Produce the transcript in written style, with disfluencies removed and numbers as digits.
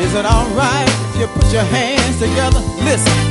Is it alright if you put your hands together? Listen.